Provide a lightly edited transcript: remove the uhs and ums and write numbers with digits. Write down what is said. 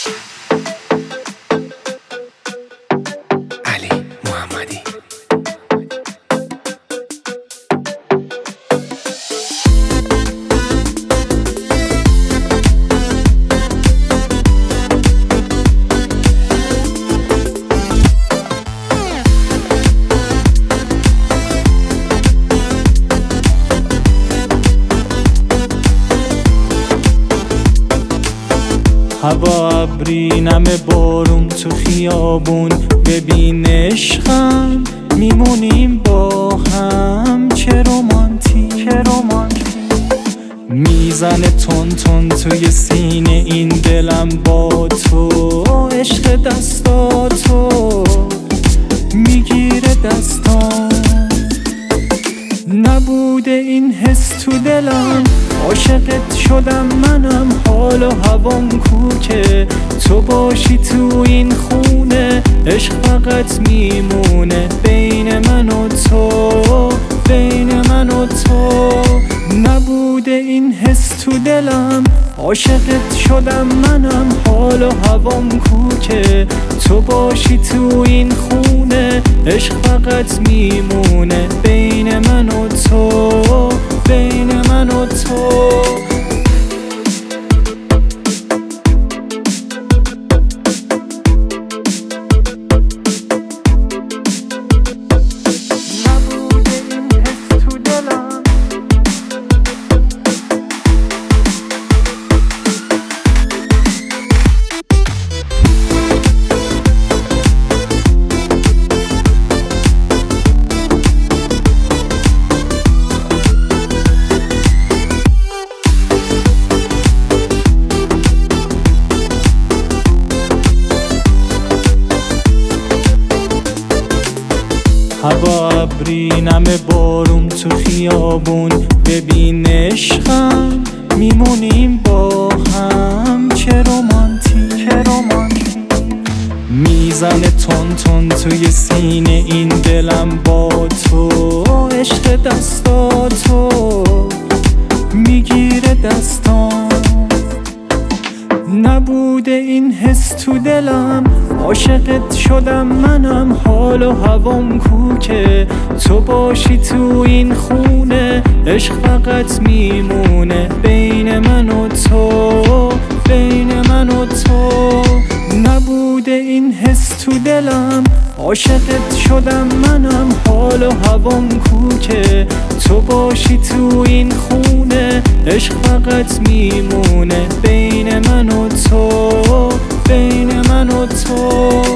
هوا ابری نمه بارون تو خیابون، ببین عشقم میمونیم با هم. چه رومانتیک میزنه تون تون توی سینه این دلم با تو. عشق دستاتو میگیره دستام، نبوده این حس تو دلم. عاشقت شدم منم، حال و هوام کوکه تو باشی تو این خونه. عشق فقط میمونه بین من و تو، بین من و تو. نبوده این حس تو دلم. عاشقت شدم منم، حال و هوام کوکه تو باشی تو این خونه. عشق فقط میمونه بین من و تو، بین من و تو. هوا ابری نمه بارون تو خیابون، ببین عشقم میمونیم با هم. چه رومانتیک میزنه تون تون توی سینه این دلم با تو. عشق دستاتو میگیره دستام، نبوده این حس تو دلم. عاشقت شدم منم، حال و هوام کوکه تو باشی تو این خونه. عشق فقط میمونه بین من و تو، بین من و تو. نبوده این حس تو دلم. عاشقت شدم منم، حال و هوام کوکه تو باشی تو این خونه. عشق فقط میمونه بین من و تو، بین من و تو.